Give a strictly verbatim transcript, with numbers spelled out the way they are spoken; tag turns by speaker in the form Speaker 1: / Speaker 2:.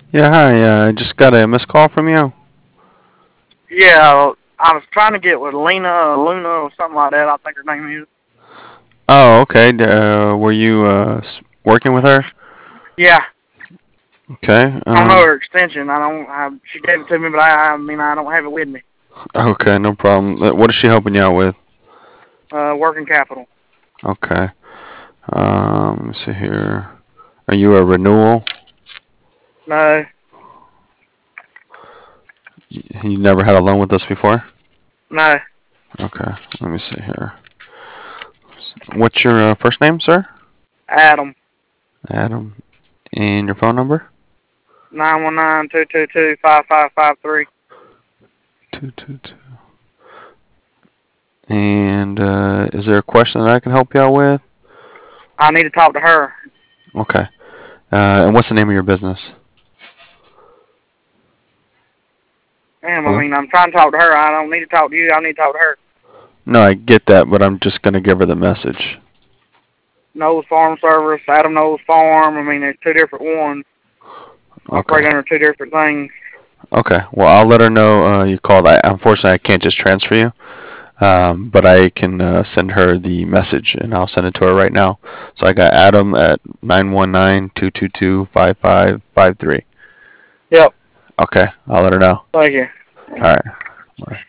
Speaker 1: Yeah, hi. Uh, I just got a missed call from you.
Speaker 2: Yeah, I was trying to get with Lena, or Luna, or something like that. I think her name is.
Speaker 1: Oh, okay. D- Uh, were you uh, s- working with her?
Speaker 2: Yeah,
Speaker 1: Okay.
Speaker 2: I don't know
Speaker 1: Um,
Speaker 2: her extension. I don't. I, she gave it to me, but I, I mean, I don't have it with me.
Speaker 1: okay, no problem. Uh, What is she helping you out with?
Speaker 2: Uh, working capital.
Speaker 1: Okay. Um, let me see here. Are you a renewal?
Speaker 2: No,
Speaker 1: Y- You never had a loan with us before?
Speaker 2: no,
Speaker 1: Okay. Let me see here. What's your uh, first name, sir?
Speaker 2: Adam.
Speaker 1: Adam. And your phone number?
Speaker 2: Nine one nine two two two five five five three.
Speaker 1: Two two two. And uh, is there a question that I can help you out with?
Speaker 2: I need to talk to her.
Speaker 1: Okay. Uh, and what's the name of your business?
Speaker 2: Damn, I
Speaker 1: Hello?
Speaker 2: mean, I'm trying to talk to her. I don't need to talk to you. I need to talk to her.
Speaker 1: No, I get that, but I'm just gonna give her the message.
Speaker 2: Knowles Farm Service, Adam Knowles Farm. I mean, there's two different ones.
Speaker 1: Okay.
Speaker 2: Operate under two different things.
Speaker 1: Okay. Well, I'll let her know uh, you called. I, unfortunately, I can't just transfer you, um, but I can uh, send her the message, and I'll send it to her right now. So I got Adam at nine one nine two two two five five five three.
Speaker 2: Yep.
Speaker 1: Okay. I'll let her know.
Speaker 2: Thank you.
Speaker 1: All right. Bye.